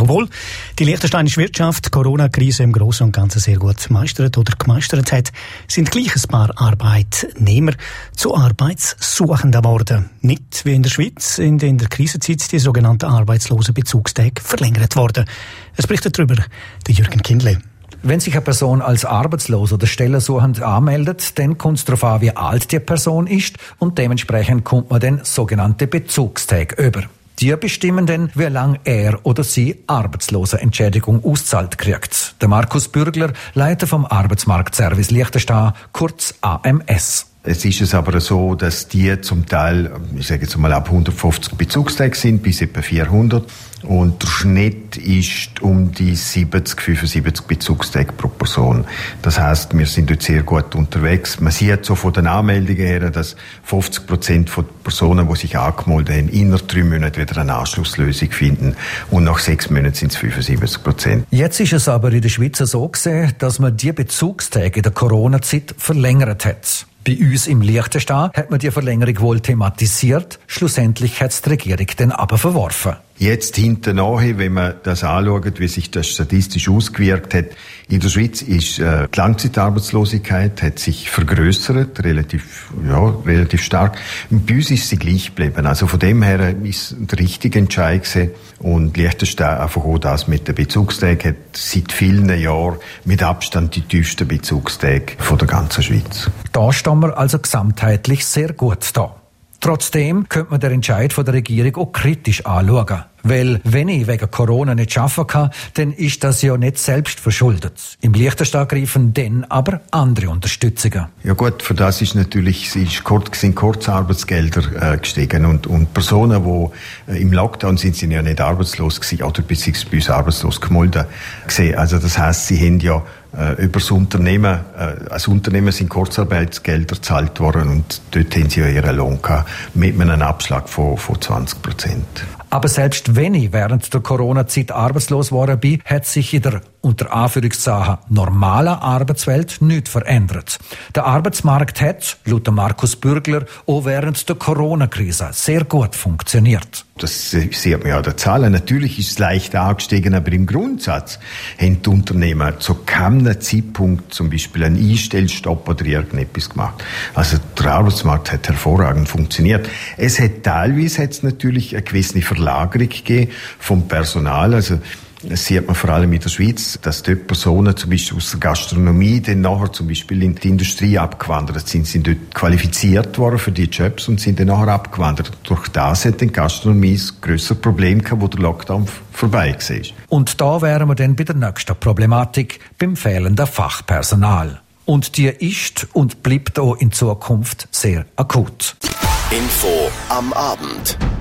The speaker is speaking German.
Obwohl die liechtensteinische Wirtschaft die Corona-Krise im Großen und Ganzen sehr gut gemeistert hat, sind gleich ein paar Arbeitnehmer zu Arbeitssuchenden geworden. Nicht wie in der Schweiz sind in der Krisenzeit die sogenannten Arbeitslosenbezugstage verlängert worden. Es berichtet darüber der Jürgen Kindle. Wenn sich eine Person als arbeitslos oder stellensuchend anmeldet, dann kommt es darauf an, wie alt die Person ist und dementsprechend kommt man den sogenannten Bezugstage über. Die bestimmen dann, wie lange er oder sie Arbeitslosenentschädigung auszahlt kriegt. Der Markus Bürgler, Leiter vom Arbeitsmarktservice Liechtenstein, kurz AMS. Es ist es aber so, dass die zum Teil, ich sage jetzt mal, ab 150 Bezugstage sind, bis etwa 400. Und der Schnitt ist um die 75 Bezugstage pro Person. Das heisst, wir sind dort sehr gut unterwegs. Man sieht so von den Anmeldungen her, dass 50% von Personen, die sich angemeldet haben, innerhalb 3 Monaten wieder eine Anschlusslösung finden. Und nach 6 Monaten sind es 75%. Jetzt ist es aber in der Schweiz so gesehen, dass man die Bezugstage in der Corona-Zeit verlängert hat. Bei uns im Liechtenstein hat man die Verlängerung wohl thematisiert. Schlussendlich hat es die Regierung dann aber verworfen. Jetzt hinterher, wenn man das anschaut, wie sich das statistisch ausgewirkt hat, in der Schweiz ist die Langzeitarbeitslosigkeit hat sich vergrößert, relativ stark. Und bei uns ist sie gleich geblieben. Also von dem her ist der richtige Entscheid gewesen. Und Liechtenstein einfach auch das mit den Bezugstagen hat seit vielen Jahren mit Abstand die tiefsten Bezugstage von der ganzen Schweiz. Da stehen wir also gesamtheitlich sehr gut da. Trotzdem könnte man den Entscheid von der Regierung auch kritisch anschauen. Weil, wenn ich wegen Corona nicht arbeiten kann, dann ist das ja nicht selbst verschuldet. Im Liechtenstein greifen dann aber andere Unterstützungen. Ja gut, für das ist natürlich, sind Kurzarbeitsgelder gestiegen. Und Personen, die im Lockdown sind ja nicht arbeitslos gewesen, oder beziehungsweise bei uns arbeitslos gemeldet gesehen. Also das heisst, sie haben ja über das Unternehmen, als Unternehmen sind Kurzarbeitsgelder gezahlt worden und dort haben sie ja ihren Lohn gehabt, mit einem Abschlag von 20%. Aber selbst wenn ich während der Corona-Zeit arbeitslos geworden bin, hat sich in der unter Anführungszeichen normalen Arbeitswelt nichts verändert. Der Arbeitsmarkt hat, laut Markus Bürgler, auch während der Corona-Krise sehr gut funktioniert. Das sieht man ja an den Zahlen. Natürlich ist es leicht angestiegen, aber im Grundsatz haben die Unternehmen zu keinem Zeitpunkt zum Beispiel einen Einstellstopp oder irgendetwas gemacht. Also der Arbeitsmarkt hat hervorragend funktioniert. Es hat teilweise natürlich eine gewisse Verlagerung gegeben vom Personal. Also das sieht man vor allem in der Schweiz, dass dort Personen zum Beispiel aus der Gastronomie dann nachher zum Beispiel in die Industrie abgewandert sind dort qualifiziert worden für die Jobs und sind dann nachher abgewandert. Durch das hat die Gastronomie ein grösseres Problem gehabt, wo der Lockdown vorbei war. Und da wären wir dann bei der nächsten Problematik, beim fehlenden Fachpersonal. Und die ist und bleibt auch in Zukunft sehr akut. Info am Abend.